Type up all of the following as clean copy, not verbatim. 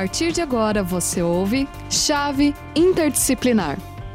partir de agora você ouve Chave Interdisciplinar.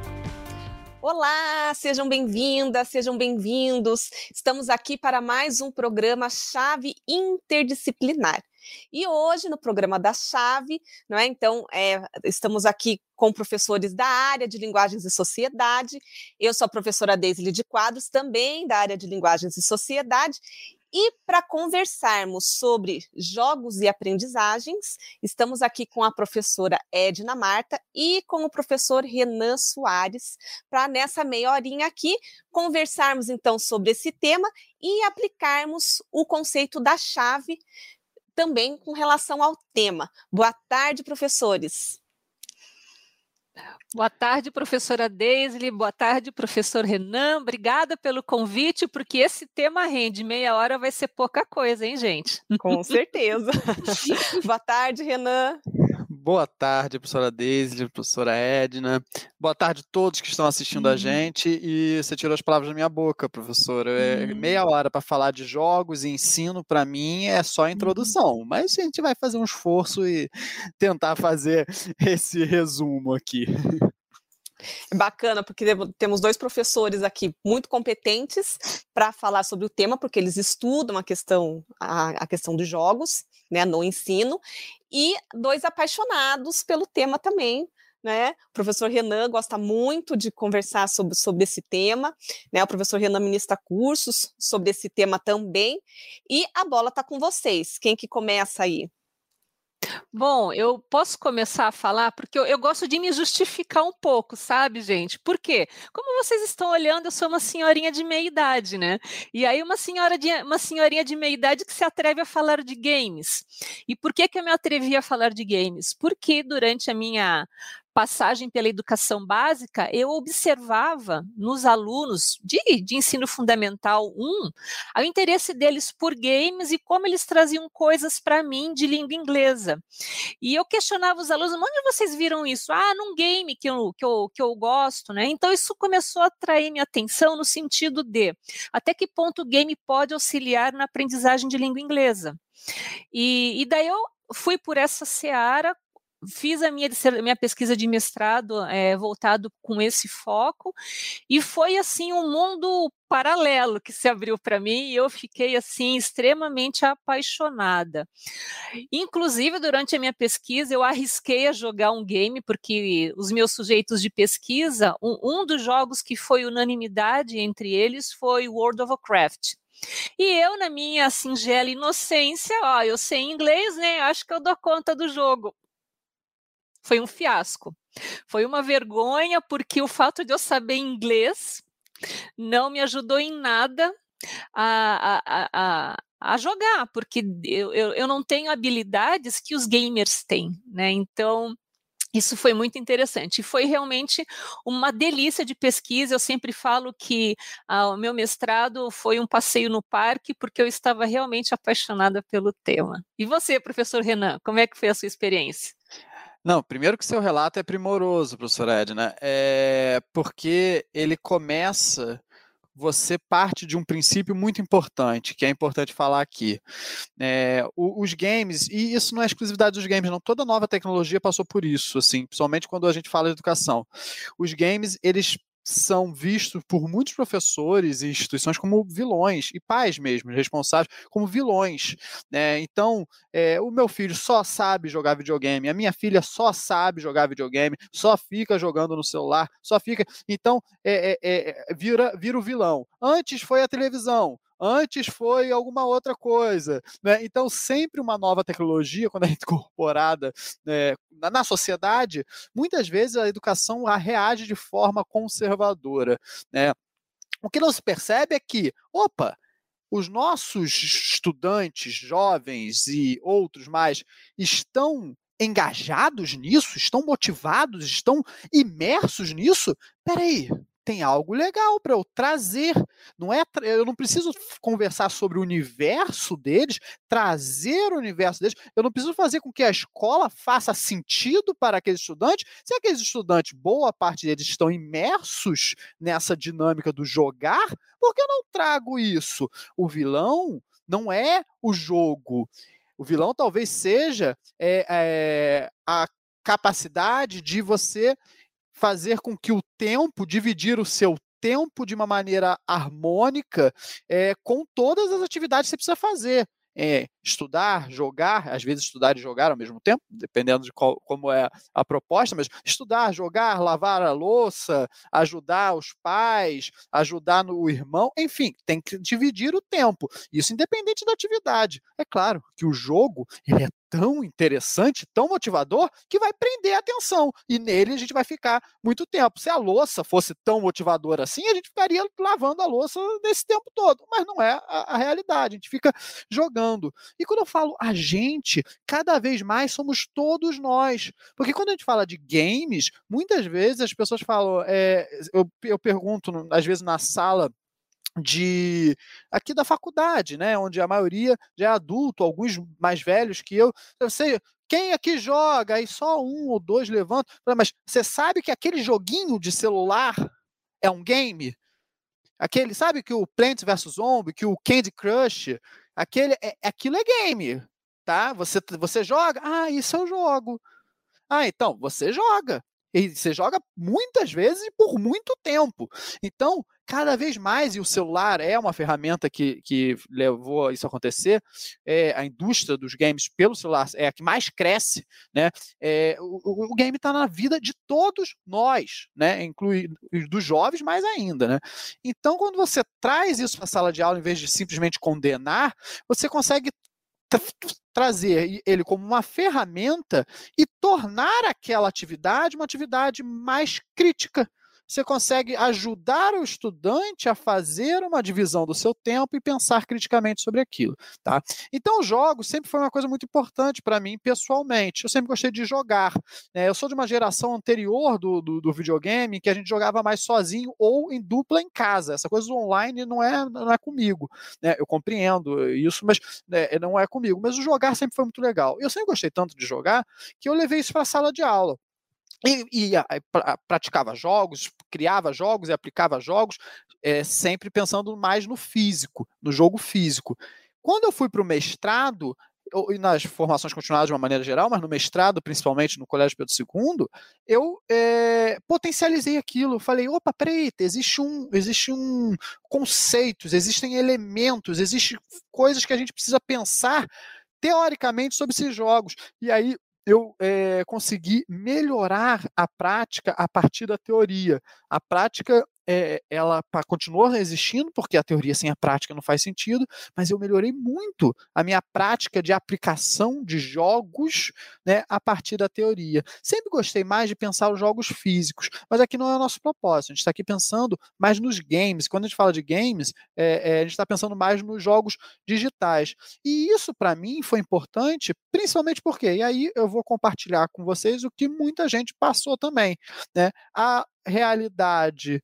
Olá, sejam bem-vindas, sejam bem-vindos. Estamos aqui para mais um programa Chave Interdisciplinar. E hoje, no programa da Chave, não é? Estamos aqui com professores da área de Linguagens e Sociedade. Eu sou a professora Deisle de Quadros, também da área de Linguagens e Sociedade. E para conversarmos sobre jogos e aprendizagens, estamos aqui com a professora Edna Marta e com o professor Renan Soares, para nessa meia horinha aqui conversarmos então sobre esse tema e aplicarmos o conceito da chave também com relação ao tema. Boa tarde, professores. Boa tarde, professora Deisle, boa tarde, professor Renan, obrigada pelo convite, porque esse tema rende, meia hora vai ser pouca coisa, hein, gente? Com certeza. Boa tarde, Renan. Boa tarde, professora Deisle, professora Edna. Boa tarde a todos que estão assistindo a gente. E você tirou as palavras da minha boca, professora. Meia hora para falar de jogos e ensino, para mim, é só a introdução. Mas a gente vai fazer um esforço e tentar fazer esse resumo aqui. Bacana, porque temos dois professores aqui muito competentes para falar sobre o tema, porque eles estudam a questão dos jogos, né, no ensino, e dois apaixonados pelo tema também, né? O professor Renan gosta muito de conversar sobre esse tema, né? O professor Renan ministra cursos sobre esse tema também, e a bola está com vocês. Quem que começa aí? Bom, eu posso começar a falar porque eu gosto de me justificar um pouco, sabe, gente? Por quê? Como vocês estão olhando, eu sou uma senhorinha de meia idade, né? E aí uma senhorinha de meia idade que se atreve a falar de games. E por que eu me atrevi a falar de games? Porque durante a minha passagem pela educação básica, eu observava nos alunos de ensino fundamental 1 o interesse deles por games e como eles traziam coisas para mim de língua inglesa. E eu questionava os alunos, onde vocês viram isso? Num game que eu gosto, né? Então isso começou a atrair minha atenção no sentido de até que ponto o game pode auxiliar na aprendizagem de língua inglesa. E daí eu fui por essa seara, fiz a minha pesquisa de mestrado voltado com esse foco, e foi assim um mundo paralelo que se abriu para mim, e eu fiquei assim extremamente apaixonada. Inclusive, durante a minha pesquisa, eu arrisquei a jogar um game, porque os meus sujeitos de pesquisa, um dos jogos que foi unanimidade entre eles foi World of Warcraft. E eu, na minha singela inocência, eu sei inglês, né? Acho que eu dou conta do jogo. Foi um fiasco. Foi uma vergonha, porque o fato de eu saber inglês não me ajudou em nada a jogar, porque eu não tenho habilidades que os gamers têm, né? Então, isso foi muito interessante. Foi realmente uma delícia de pesquisa. Eu sempre falo que o meu mestrado foi um passeio no parque, porque eu estava realmente apaixonada pelo tema. E você, professor Renan, como é que foi a sua experiência? Não, primeiro que seu relato é primoroso, professora Edna, porque ele começa, você parte de um princípio muito importante, que é importante falar aqui. Os games, e isso não é exclusividade dos games, não, toda nova tecnologia passou por isso, assim, principalmente quando a gente fala de educação. Os games, eles são vistos por muitos professores e instituições como vilões, e pais mesmo, responsáveis, como vilões, né? Então, o meu filho só sabe jogar videogame, a minha filha só sabe jogar videogame, só fica jogando no celular, só fica... Então, vira o vilão. Antes foi a televisão, antes foi alguma outra coisa, né? Então, sempre uma nova tecnologia, quando é incorporada na sociedade, muitas vezes a educação reage de forma conservadora, né? O que não se percebe é que, os nossos estudantes, jovens e outros mais, estão engajados nisso, estão motivados, estão imersos nisso. Peraí, tem algo legal para eu trazer. Eu não preciso conversar sobre o universo deles, trazer o universo deles. Eu não preciso fazer com que a escola faça sentido para aqueles estudantes. Se aqueles estudantes, boa parte deles, estão imersos nessa dinâmica do jogar, por que eu não trago isso? O vilão não é o jogo. O vilão talvez seja a capacidade de você fazer com que o tempo, dividir o seu tempo de uma maneira harmônica com todas as atividades que você precisa fazer. Estudar, jogar, às vezes estudar e jogar ao mesmo tempo, dependendo de como é a proposta, mas estudar, jogar, lavar a louça, ajudar os pais, ajudar no irmão, enfim, tem que dividir o tempo. Isso independente da atividade. É claro que o jogo ele é tão interessante, tão motivador, que vai prender a atenção. E nele a gente vai ficar muito tempo. Se a louça fosse tão motivadora assim, a gente ficaria lavando a louça nesse tempo todo. Mas não é a realidade. A gente fica jogando. E quando eu falo a gente, cada vez mais somos todos nós. Porque quando a gente fala de games, muitas vezes as pessoas falam... eu pergunto, às vezes, na sala aqui da faculdade, né, onde a maioria já é adulto, alguns mais velhos que eu sei, quem aqui joga? Aí só um ou dois levantam, mas você sabe que aquele joguinho de celular é um game? Sabe que o Plants vs Zombie, que o Candy Crush, aquilo é game, tá? Você joga? Ah, isso eu jogo. Ah, então, você joga. E você joga muitas vezes e por muito tempo. Então, cada vez mais, e o celular é uma ferramenta que levou isso a acontecer, a indústria dos games pelo celular é a que mais cresce, né? O game está na vida de todos nós, né? Inclui dos jovens mais ainda, né? Então, quando você traz isso para a sala de aula, em vez de simplesmente condenar, você consegue trazer ele como uma ferramenta e tornar aquela atividade uma atividade mais crítica. Você consegue ajudar o estudante a fazer uma divisão do seu tempo e pensar criticamente sobre aquilo, tá? Então, os jogos sempre foi uma coisa muito importante para mim, pessoalmente. Eu sempre gostei de jogar, né? Eu sou de uma geração anterior do videogame, que a gente jogava mais sozinho ou em dupla em casa. Essa coisa do online não é comigo, né? Eu compreendo isso, mas não é comigo. Mas o jogar sempre foi muito legal. Eu sempre gostei tanto de jogar que eu levei isso para a sala de aula. E praticava jogos, criava jogos e aplicava jogos, sempre pensando mais no físico, no jogo físico. Quando eu fui para o mestrado, e nas formações continuadas de uma maneira geral, mas no mestrado, principalmente no Colégio Pedro II, eu potencializei aquilo. Falei, opa, peraí, existe um conceitos, existem elementos, existem coisas que a gente precisa pensar teoricamente sobre esses jogos. E aí eu consegui melhorar a prática a partir da teoria. A prática, ela continua existindo, porque a teoria sem a prática não faz sentido, mas eu melhorei muito a minha prática de aplicação de jogos, né, a partir da teoria. Sempre gostei mais de pensar os jogos físicos, mas aqui não é o nosso propósito. A gente está aqui pensando mais nos games. Quando a gente fala de games, a gente está pensando mais nos jogos digitais. E isso, para mim, foi importante, principalmente porque, e aí eu vou compartilhar com vocês o que muita gente passou também, né? A realidade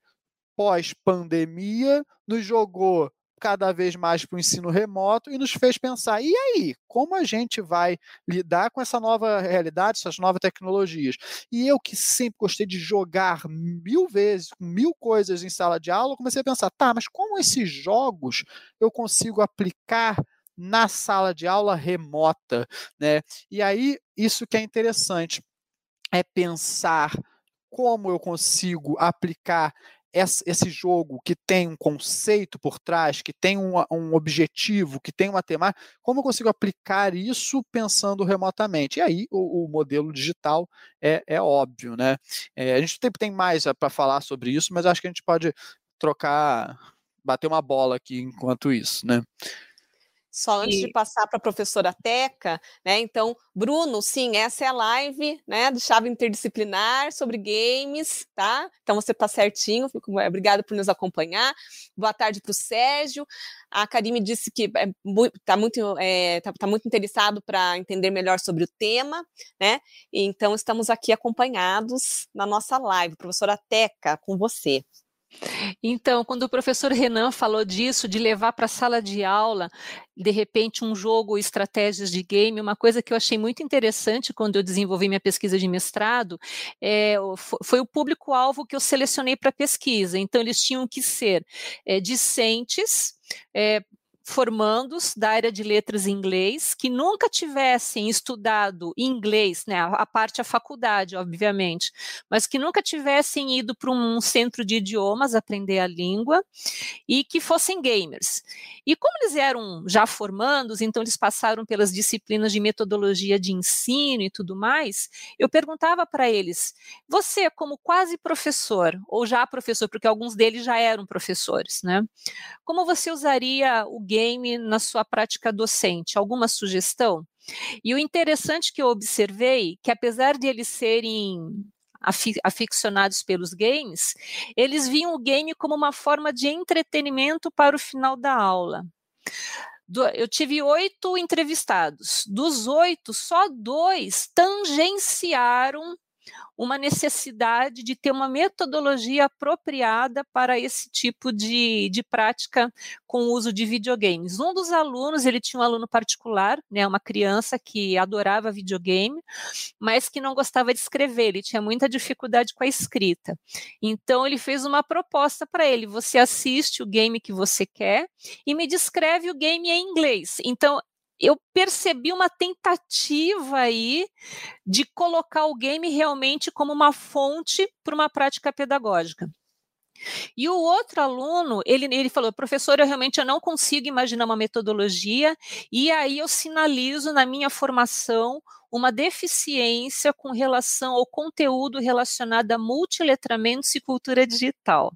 pós-pandemia nos jogou cada vez mais para o ensino remoto e nos fez pensar, e aí, como a gente vai lidar com essa nova realidade, essas novas tecnologias? E eu, que sempre gostei de jogar 1000 vezes, 1000 coisas em sala de aula, comecei a pensar, tá, mas como esses jogos eu consigo aplicar na sala de aula remota, né? E aí, isso que é interessante, é pensar como eu consigo aplicar esse jogo que tem um conceito por trás, que tem um objetivo, que tem uma temática, como eu consigo aplicar isso pensando remotamente? E aí o modelo digital é óbvio, né? A gente tem mais para falar sobre isso, mas acho que a gente pode bater uma bola aqui enquanto isso, né? Só antes de passar para a professora Teca, né? Então, Bruno, sim, essa é a live, né, do Chave Interdisciplinar sobre games, tá? Então você está certinho, obrigada por nos acompanhar. Boa tarde para o Sérgio. A Karime disse que está muito interessado para entender melhor sobre o tema, né? Então estamos aqui acompanhados na nossa live. Professora Teca, com você. Então, quando o professor Renan falou disso, de levar para a sala de aula, de repente, um jogo, estratégias de game, uma coisa que eu achei muito interessante quando eu desenvolvi minha pesquisa de mestrado, foi o público-alvo que eu selecionei para a pesquisa. Então, eles tinham que ser discentes, formandos da área de letras em inglês, que nunca tivessem estudado inglês, né, a faculdade, obviamente, mas que nunca tivessem ido para um centro de idiomas aprender a língua e que fossem gamers. E como eles eram já formandos, então eles passaram pelas disciplinas de metodologia de ensino e tudo mais, eu perguntava para eles, você como quase professor, ou já professor, porque alguns deles já eram professores, né? Como você usaria o game na sua prática docente? Alguma sugestão? E o interessante que eu observei, que apesar de eles serem aficionados pelos games, eles viam o game como uma forma de entretenimento para o final da aula. Eu tive 8 entrevistados. Dos 8, só 2 tangenciaram uma necessidade de ter uma metodologia apropriada para esse tipo de prática com o uso de videogames. Um dos alunos, ele tinha um aluno particular, né, uma criança que adorava videogame, mas que não gostava de escrever, ele tinha muita dificuldade com a escrita. Então, ele fez uma proposta para ele, você assiste o game que você quer e me descreve o game em inglês. Então, eu percebi uma tentativa aí de colocar o game realmente como uma fonte para uma prática pedagógica. E o outro aluno, ele falou, professor, eu não consigo imaginar uma metodologia, e aí eu sinalizo na minha formação uma deficiência com relação ao conteúdo relacionado a multiletramentos e cultura digital.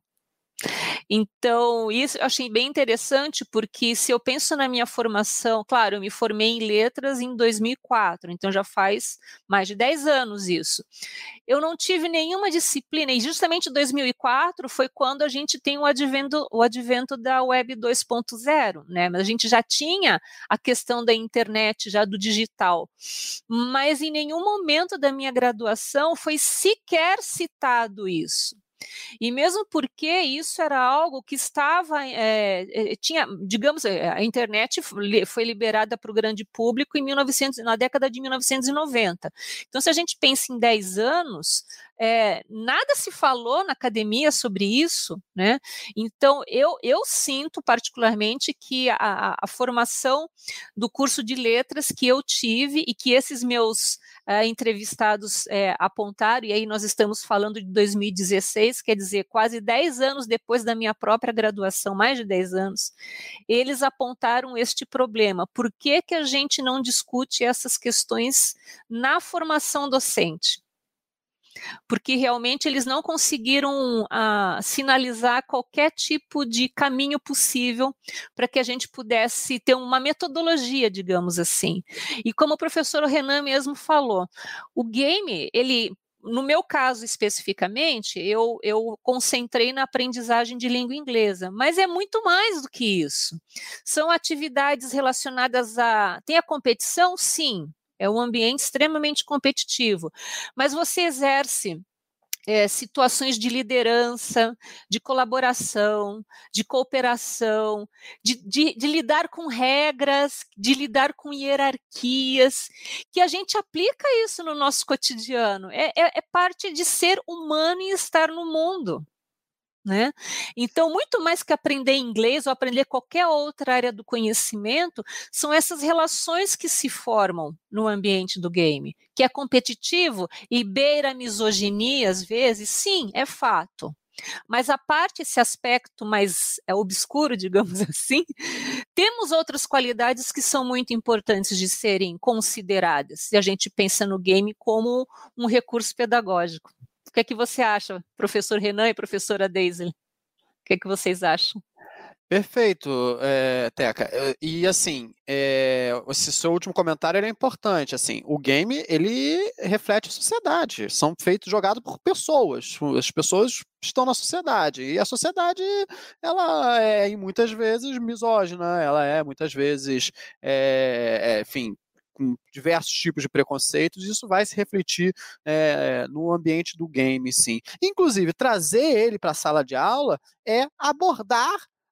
Então, isso eu achei bem interessante, porque se eu penso na minha formação, claro, eu me formei em letras em 2004, então já faz mais de 10 anos isso. Eu não tive nenhuma disciplina, e justamente 2004 foi quando a gente tem o advento da Web 2.0, né? Mas a gente já tinha a questão da internet, já do digital, mas em nenhum momento da minha graduação foi sequer citado isso. E mesmo porque isso era algo que estava, tinha, digamos, a internet foi liberada para o grande público na década de 1990. Então, se a gente pensa em 10 anos, nada se falou na academia sobre isso, né? Então, eu sinto particularmente que a formação do curso de letras que eu tive e que esses meus entrevistados apontaram, e aí nós estamos falando de 2016, quer dizer, quase 10 anos depois da minha própria graduação, mais de 10 anos, eles apontaram este problema. Por que que a gente não discute essas questões na formação docente? Porque realmente eles não conseguiram sinalizar qualquer tipo de caminho possível para que a gente pudesse ter uma metodologia, digamos assim. E como o professor Renan mesmo falou, o game, no meu caso especificamente, eu concentrei na aprendizagem de língua inglesa, mas é muito mais do que isso. São atividades relacionadas tem a competição? Sim. É um ambiente extremamente competitivo, mas você exerce situações de liderança, de colaboração, de cooperação, de lidar com regras, de lidar com hierarquias, que a gente aplica isso no nosso cotidiano. É parte de ser humano e estar no mundo. Né? Então, muito mais que aprender inglês ou aprender qualquer outra área do conhecimento, são essas relações que se formam no ambiente do game, que é competitivo e beira a misoginia às vezes, sim, é fato. Mas a parte, esse aspecto mais obscuro, digamos assim, temos outras qualidades que são muito importantes de serem consideradas, se a gente pensa no game como um recurso pedagógico. O que é que você acha, professor Renan e professora Deisel? O que é que vocês acham? Perfeito, Teca. E assim, esse seu último comentário é importante. Assim, o game ele reflete a sociedade. São jogados por pessoas. As pessoas estão na sociedade e a sociedade ela é muitas vezes misógina. Ela é muitas vezes, enfim, com diversos tipos de preconceitos, isso vai se refletir no ambiente do game, sim. Inclusive, trazer ele para a sala de aula é abordar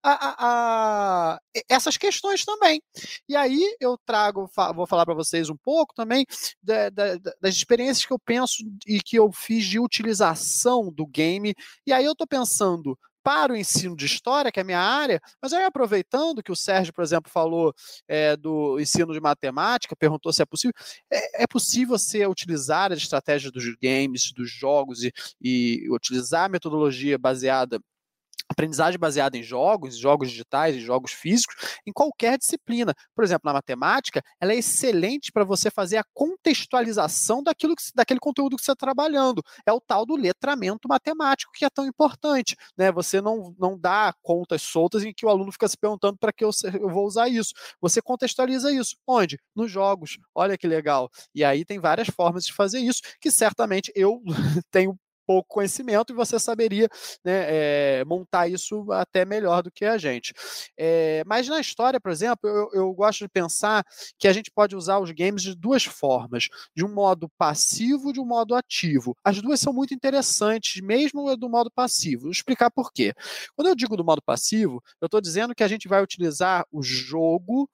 essas questões também. E aí eu vou falar para vocês um pouco também das experiências que eu penso e que eu fiz de utilização do game. E aí eu estou pensando para o ensino de história, que é a minha área, mas aí aproveitando que o Sérgio, por exemplo, falou do ensino de matemática, perguntou se é possível, é possível você utilizar as estratégias dos games, dos jogos e utilizar a metodologia aprendizagem baseada em jogos digitais, em jogos físicos, em qualquer disciplina. Por exemplo, na matemática, ela é excelente para você fazer a contextualização daquele conteúdo que você está trabalhando. É o tal do letramento matemático que é tão importante, né? Você não dá contas soltas em que o aluno fica se perguntando para que eu vou usar isso. Você contextualiza isso. Onde? Nos jogos. Olha que legal. E aí tem várias formas de fazer isso, que certamente eu tenho pouco conhecimento e você saberia, né, montar isso até melhor do que a gente. Mas na história, por exemplo, eu gosto de pensar que a gente pode usar os games de duas formas, de um modo passivo e de um modo ativo. As duas são muito interessantes, mesmo do modo passivo. Vou explicar por quê. Quando eu digo do modo passivo, eu estou dizendo que a gente vai utilizar o jogo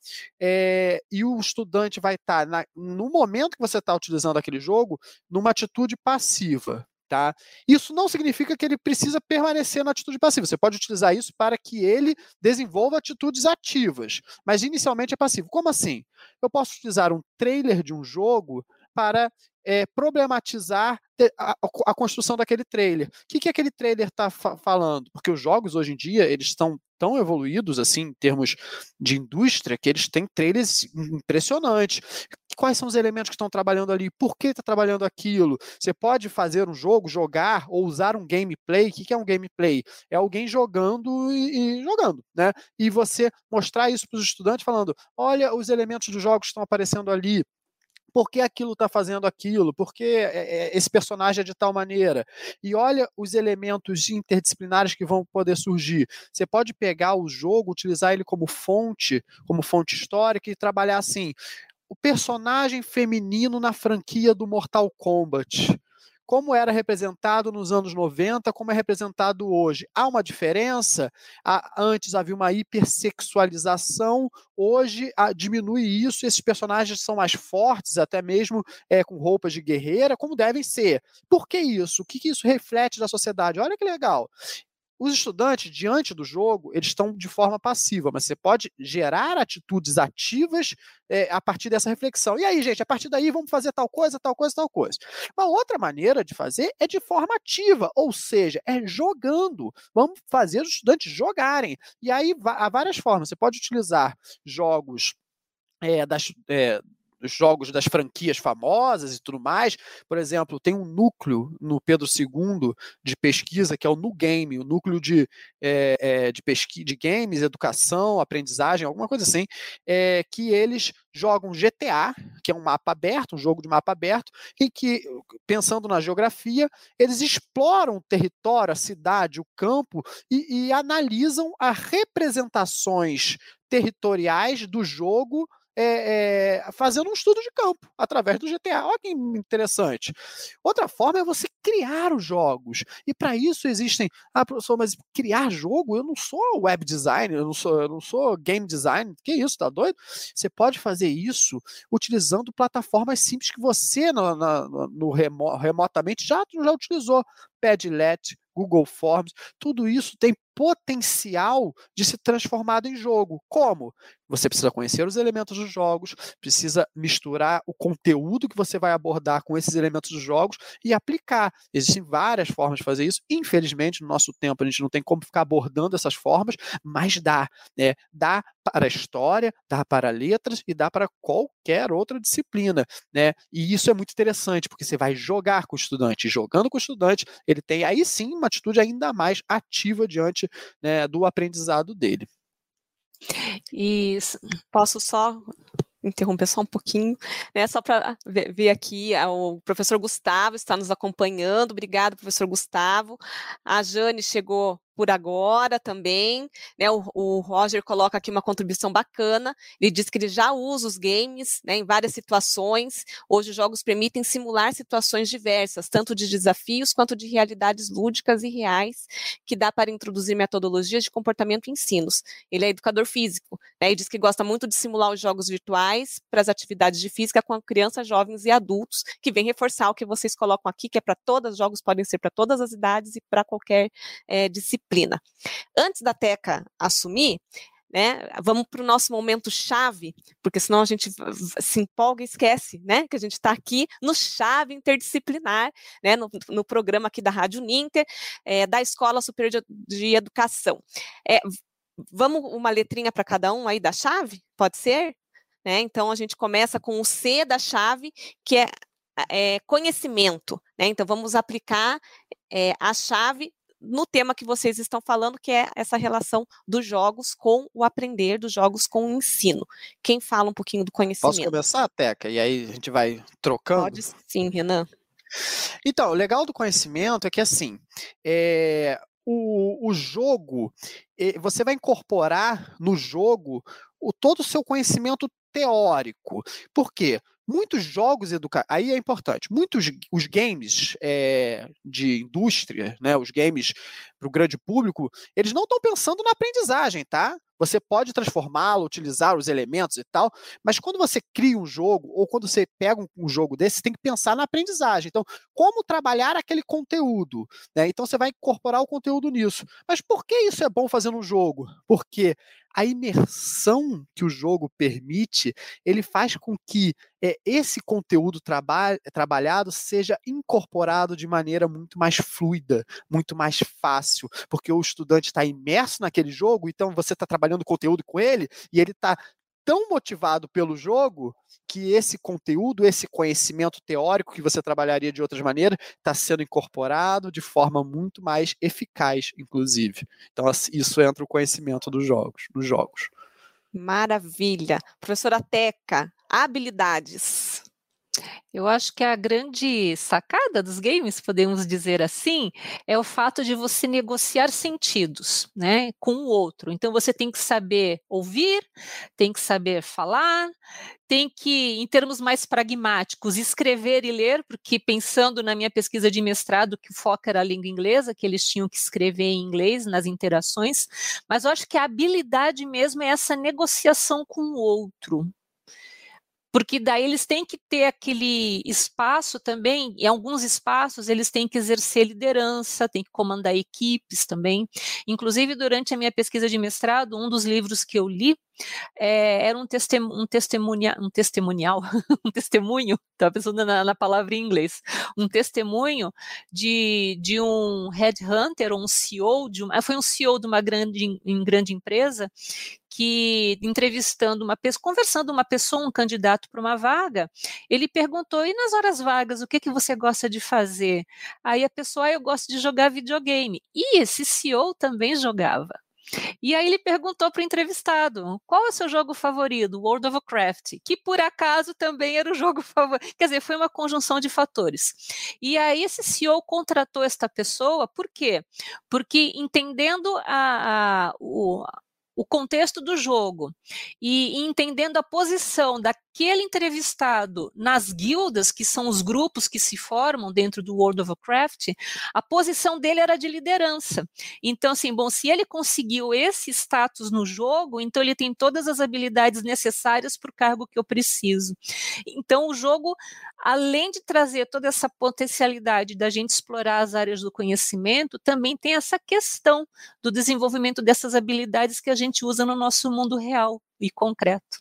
e o estudante vai estar, no momento que você está utilizando aquele jogo, numa atitude passiva. Tá? Isso não significa que ele precisa permanecer na atitude passiva. Você pode utilizar isso para que ele desenvolva atitudes ativas, mas inicialmente é passivo. Como assim? Eu posso utilizar um trailer de um jogo para problematizar a construção daquele trailer. O que aquele trailer está falando? Porque os jogos hoje em dia eles estão tão evoluídos assim em termos de indústria que eles têm trailers impressionantes. Quais são os elementos que estão trabalhando ali? Por que está trabalhando aquilo? Você pode fazer um jogo, jogar ou usar um gameplay. O que é um gameplay? É alguém jogando e jogando, né? E você mostrar isso para os estudantes falando, olha os elementos dos jogos que estão aparecendo ali. Por que aquilo está fazendo aquilo? Por que esse personagem é de tal maneira? E olha os elementos interdisciplinares que vão poder surgir. Você pode pegar o jogo, utilizar ele como fonte histórica e trabalhar assim. O personagem feminino na franquia do Mortal Kombat. Como era representado nos anos 90, como é representado hoje. Há uma diferença? Antes havia uma hipersexualização, hoje diminui isso, esses personagens são mais fortes, até mesmo com roupas de guerreira, como devem ser. Por que isso? O que isso reflete da sociedade? Olha que legal. Os estudantes, diante do jogo, eles estão de forma passiva, mas você pode gerar atitudes ativas a partir dessa reflexão. E aí, gente, a partir daí vamos fazer tal coisa, tal coisa, tal coisa. Uma outra maneira de fazer é de forma ativa, ou seja, é jogando. Vamos fazer os estudantes jogarem. E aí há várias formas. Você pode utilizar jogos os jogos das franquias famosas e tudo mais. Por exemplo, tem um núcleo no Pedro II de pesquisa, que é o NuGame, o núcleo de pesquisa de games, educação, aprendizagem, alguma coisa assim, que eles jogam GTA, que é um mapa aberto, um jogo de mapa aberto, em que, pensando na geografia, eles exploram o território, a cidade, o campo, e analisam as representações territoriais do jogo fazendo um estudo de campo através do GTA. Olha que interessante. Outra forma é você criar os jogos. E para isso existem. Professor, mas criar jogo? Eu não sou web designer, eu não sou game designer. Que isso, tá doido? Você pode fazer isso utilizando plataformas simples que você remotamente já utilizou. Padlet, Google Forms, tudo isso tem potencial de se transformar em jogo. Como? Você precisa conhecer os elementos dos jogos, precisa misturar o conteúdo que você vai abordar com esses elementos dos jogos e aplicar. Existem várias formas de fazer isso. Infelizmente, no nosso tempo, a gente não tem como ficar abordando essas formas, mas dá. Dá para a história, dá para letras e dá para qualquer outra disciplina. Né? E isso é muito interessante, porque você vai jogar com o estudante. E jogando com o estudante, ele tem aí sim uma atitude ainda mais ativa diante, né, do aprendizado dele. E posso só interromper só um pouquinho, né? Só para ver aqui, o professor Gustavo está nos acompanhando. Obrigado, professor Gustavo. A Jane chegou por agora também, né? O Roger coloca aqui uma contribuição bacana. Ele diz que ele já usa os games, né, em várias situações. Hoje os jogos permitem simular situações diversas, tanto de desafios quanto de realidades lúdicas e reais, que dá para introduzir metodologias de comportamento e ensinos. Ele é educador físico, né, e diz que gosta muito de simular os jogos virtuais para as atividades de física com crianças, jovens e adultos, que vem reforçar o que vocês colocam aqui, que é para todos os jogos, podem ser para todas as idades e para qualquer disciplina. disciplina. Antes da Teca assumir, né, vamos para o nosso momento chave, porque senão a gente se empolga e esquece, né, que a gente está aqui no Chave Interdisciplinar, né, no programa aqui da Rádio Uninter, da Escola Superior de Educação. Vamos uma letrinha para cada um aí da chave? Pode ser? Né? Então, a gente começa com o C da chave, que é conhecimento. Né? Então, vamos aplicar a chave no tema que vocês estão falando, que é essa relação dos jogos com o aprender, dos jogos com o ensino. Quem fala um pouquinho do conhecimento? Posso começar, Teca? E aí a gente vai trocando? Pode sim, Renan. Então, o legal do conhecimento é que, assim, o jogo, você vai incorporar no jogo todo o seu conhecimento teórico. Por quê? Muitos jogos aí é importante, os games de indústria, né, os games para o grande público, eles não estão pensando na aprendizagem, tá? Você pode transformá-lo, utilizar os elementos e tal, mas quando você cria um jogo, ou quando você pega um jogo desse, você tem que pensar na aprendizagem. Então, como trabalhar aquele conteúdo? Né? Então, você vai incorporar o conteúdo nisso. Mas por que isso é bom fazer num jogo? Porque a imersão que o jogo permite, ele faz com que esse conteúdo trabalhado seja incorporado de maneira muito mais fluida, muito mais fácil, porque o estudante está imerso naquele jogo, então você está trabalhando conteúdo com ele, e ele está tão motivado pelo jogo que esse conteúdo, esse conhecimento teórico que você trabalharia de outras maneiras, está sendo incorporado de forma muito mais eficaz, inclusive. Então, isso entra o conhecimento nos jogos. Maravilha. Professora Teca, habilidades. Eu acho que a grande sacada dos games, podemos dizer assim, é o fato de você negociar sentidos, né, com o outro. Então você tem que saber ouvir, tem que saber falar, tem que, em termos mais pragmáticos, escrever e ler, porque pensando na minha pesquisa de mestrado, que o foco era a língua inglesa, que eles tinham que escrever em inglês nas interações, mas eu acho que a habilidade mesmo é essa negociação com o outro. Porque daí eles têm que ter aquele espaço também, em alguns espaços eles têm que exercer liderança, têm que comandar equipes também. Inclusive, durante a minha pesquisa de mestrado, um dos livros que eu li era um testemunho, estava pensando na palavra em inglês, um testemunho de um headhunter, ou um CEO, foi um CEO de uma grande empresa, que entrevistando conversando uma pessoa, um candidato para uma vaga, ele perguntou, e nas horas vagas, o que você gosta de fazer? Aí a pessoa, eu gosto de jogar videogame. E esse CEO também jogava. E aí ele perguntou para o entrevistado, qual é o seu jogo favorito? World of Warcraft, que por acaso também era o jogo favorito. Quer dizer, foi uma conjunção de fatores. E aí esse CEO contratou esta pessoa, por quê? Porque entendendo o contexto do jogo e entendendo a posição daquele entrevistado nas guildas, que são os grupos que se formam dentro do World of Warcraft, a posição dele era de liderança. Então, assim, se ele conseguiu esse status no jogo, então ele tem todas as habilidades necessárias para o cargo que eu preciso. Então, o jogo, além de trazer toda essa potencialidade da gente explorar as áreas do conhecimento, também tem essa questão do desenvolvimento dessas habilidades que a gente usa no nosso mundo real e concreto.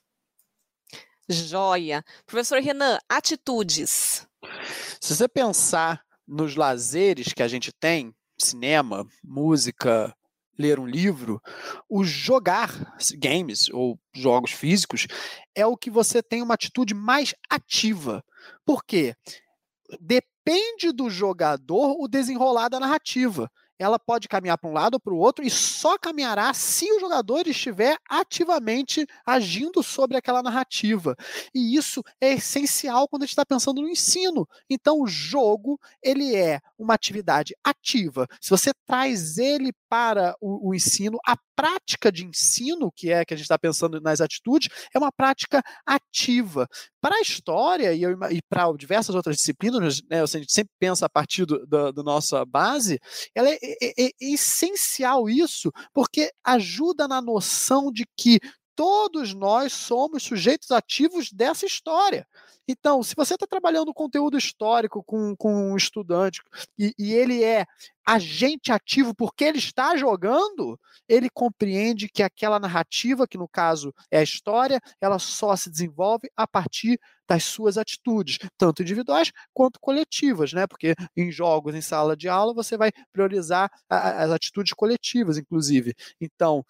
Joia. Professor Renan, atitudes. Se você pensar nos lazeres que a gente tem, cinema, música, ler um livro, o jogar games ou jogos físicos é o que você tem uma atitude mais ativa. Por quê? Depende do jogador o desenrolar da narrativa. Ela pode caminhar para um lado ou para o outro e só caminhará se o jogador estiver ativamente agindo sobre aquela narrativa. E isso é essencial quando a gente está pensando no ensino. Então, o jogo, ele é uma atividade ativa. Se você traz ele para o ensino, a prática de ensino, que é que a gente está pensando nas atitudes, é uma prática ativa. Para a história e para diversas outras disciplinas, né, a gente sempre pensa a partir da nossa base, ela é essencial isso, porque ajuda na noção de que todos nós somos sujeitos ativos dessa história. Então, se você está trabalhando conteúdo histórico com um estudante e ele é agente ativo porque ele está jogando, ele compreende que aquela narrativa, que no caso é a história, ela só se desenvolve a partir das suas atitudes, tanto individuais quanto coletivas, né? Porque em jogos, em sala de aula, você vai priorizar as atitudes coletivas, inclusive. Então,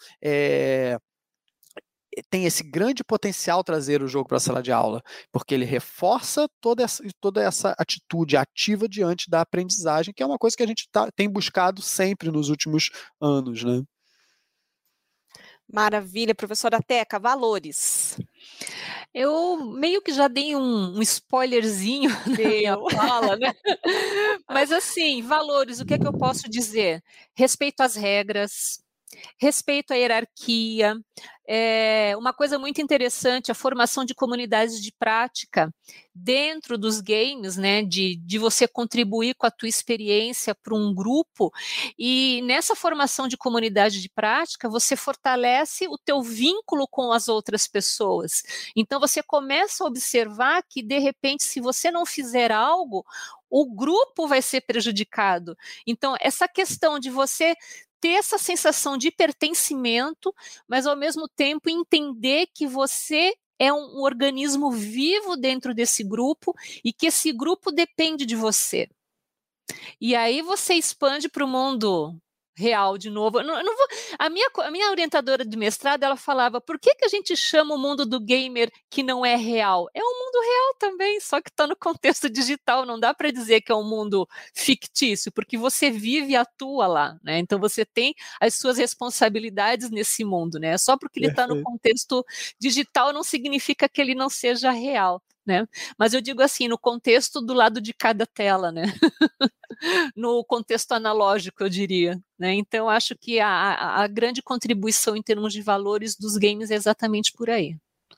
tem esse grande potencial trazer o jogo para a sala de aula, porque ele reforça toda essa atitude ativa diante da aprendizagem, que é uma coisa que a gente tem buscado sempre nos últimos anos, né? Maravilha, professora Teca, valores. Eu meio que já dei um spoilerzinho na minha fala, né? Mas assim, valores, o que é que eu posso dizer? Respeito às regras, respeito à hierarquia, uma coisa muito interessante, a formação de comunidades de prática dentro dos games, né, de você contribuir com a tua experiência para um grupo, e nessa formação de comunidade de prática, você fortalece o teu vínculo com as outras pessoas. Então, você começa a observar que, de repente, se você não fizer algo, o grupo vai ser prejudicado. Então, essa questão de você ter essa sensação de pertencimento, mas ao mesmo tempo entender que você é um organismo vivo dentro desse grupo e que esse grupo depende de você. E aí você expande para o mundo real de novo. A minha orientadora de mestrado, ela falava, por que a gente chama o mundo do gamer que não é real? É um mundo real também, só que está no contexto digital, não dá para dizer que é um mundo fictício, porque você vive e atua lá, né? Então você tem as suas responsabilidades nesse mundo, né? Só porque ele está no contexto digital não significa que ele não seja real, né? Mas eu digo assim, no contexto do lado de cada tela, né? No contexto analógico, eu diria, né? Então, acho que a grande contribuição em termos de valores dos games é exatamente por aí.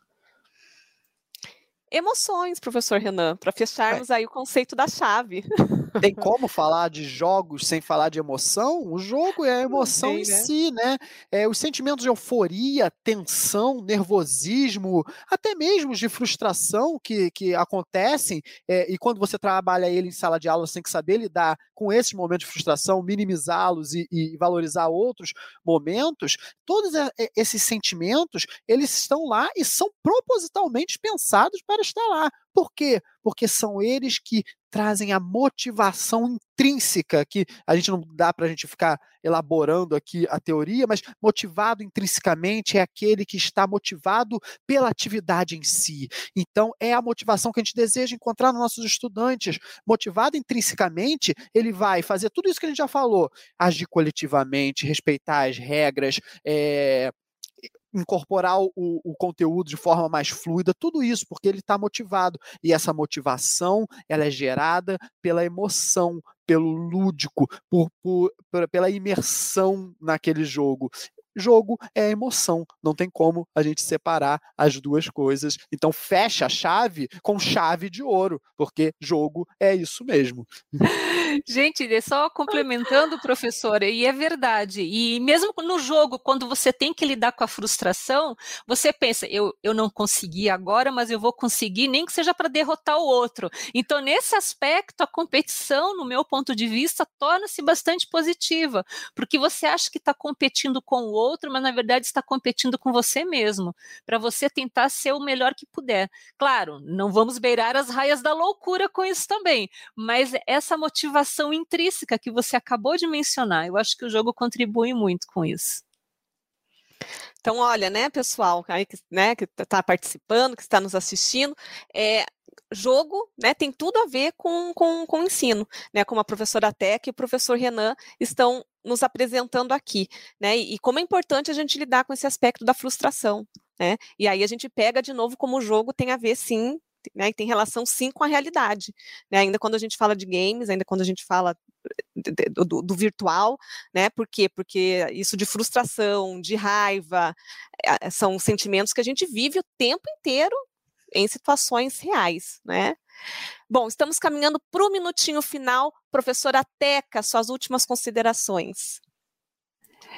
Emoções, professor Renan, para fecharmos aí o conceito da chave. Tem como falar de jogos sem falar de emoção? O jogo é a emoção em si, né? Os sentimentos de euforia, tensão, nervosismo, até mesmo de frustração que acontecem, e quando você trabalha ele em sala de aula, você tem que saber lidar com esses momentos de frustração, minimizá-los e valorizar outros momentos. Todos esses sentimentos, eles estão lá e são propositalmente pensados para estar lá. Por quê? Porque são eles que trazem a motivação intrínseca, que a gente não dá para a gente ficar elaborando aqui a teoria, mas motivado intrinsecamente é aquele que está motivado pela atividade em si. Então, é a motivação que a gente deseja encontrar nos nossos estudantes. Motivado intrinsecamente, ele vai fazer tudo isso que a gente já falou, agir coletivamente, respeitar as regras, incorporar o conteúdo de forma mais fluida, tudo isso porque ele está motivado. E essa motivação, ela é gerada pela emoção, pelo lúdico, pela imersão naquele jogo. Jogo é emoção, não tem como a gente separar as duas coisas. Então fecha a chave com chave de ouro, porque jogo é isso mesmo. Gente, só complementando, professora, e é verdade, e mesmo no jogo, quando você tem que lidar com a frustração, você pensa, eu não consegui agora, mas eu vou conseguir, nem que seja para derrotar o outro. Então, nesse aspecto, a competição, no meu ponto de vista, torna-se bastante positiva, porque você acha que está competindo com o outro, mas na verdade está competindo com você mesmo, para você tentar ser o melhor que puder. Claro, não vamos beirar as raias da loucura com isso também, mas essa motivação intrínseca que você acabou de mencionar, eu acho que o jogo contribui muito com isso. Então, olha, né, pessoal, aí, né, que está participando, que está nos assistindo, jogo, né, tem tudo a ver com o ensino, né, como a professora Teca e o professor Renan estão nos apresentando aqui, né, e como é importante a gente lidar com esse aspecto da frustração, né, e aí a gente pega de novo como o jogo tem a ver, sim, né, e tem relação, sim, com a realidade, né, ainda quando a gente fala de games, ainda quando a gente fala do virtual, né? Por quê? Porque isso de frustração, de raiva, são sentimentos que a gente vive o tempo inteiro em situações reais, né? Bom, estamos caminhando para o minutinho final. Professora Teca, suas últimas considerações.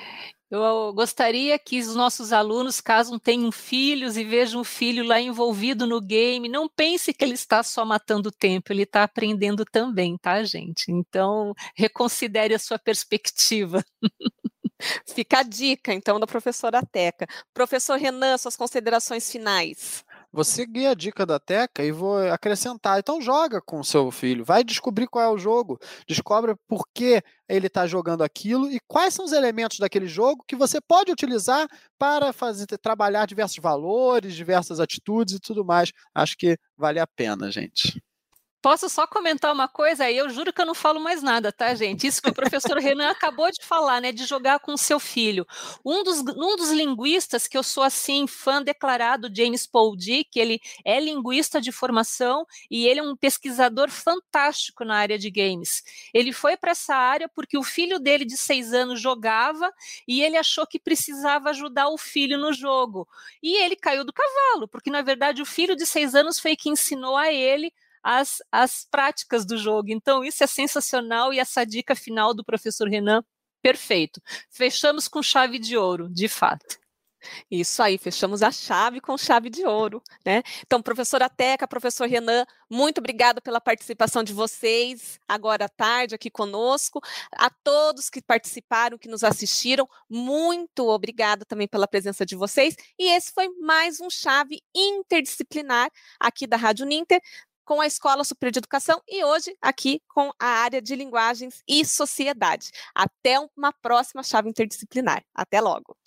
Eu gostaria que os nossos alunos, caso tenham filhos e vejam o filho lá envolvido no game, não pense que ele está só matando tempo, ele está aprendendo também, tá, gente? Então, reconsidere a sua perspectiva. Fica a dica, então, da professora Teca. Professor Renan, suas considerações finais. Vou seguir a dica da Teca e vou acrescentar. Então joga com o seu filho, vai descobrir qual é o jogo, descobre por que ele está jogando aquilo e quais são os elementos daquele jogo que você pode utilizar para trabalhar diversos valores, diversas atitudes e tudo mais. Acho que vale a pena, gente. Posso só comentar uma coisa? Eu juro que eu não falo mais nada, tá, gente? Isso que o professor Renan acabou de falar, né? De jogar com o seu filho. Um dos linguistas que eu sou, assim, fã declarado, James Paul Dick, ele é linguista de formação e ele é um pesquisador fantástico na área de games. Ele foi para essa área porque o filho dele, de 6 anos, jogava e ele achou que precisava ajudar o filho no jogo. E ele caiu do cavalo, porque, na verdade, o filho de 6 anos foi quem ensinou a ele as práticas do jogo. Então, isso é sensacional e essa dica final do professor Renan, perfeito. Fechamos com chave de ouro, de fato. Isso aí, fechamos a chave com chave de ouro, né? Então, professora Teca, professor Renan, muito obrigada pela participação de vocês, agora à tarde aqui conosco. A todos que participaram, que nos assistiram, muito obrigada também pela presença de vocês. E esse foi mais um Chave Interdisciplinar aqui da Rádio Uninter, com a Escola Superior de Educação e hoje aqui com a área de Linguagens e Sociedade. Até uma próxima chave interdisciplinar. Até logo!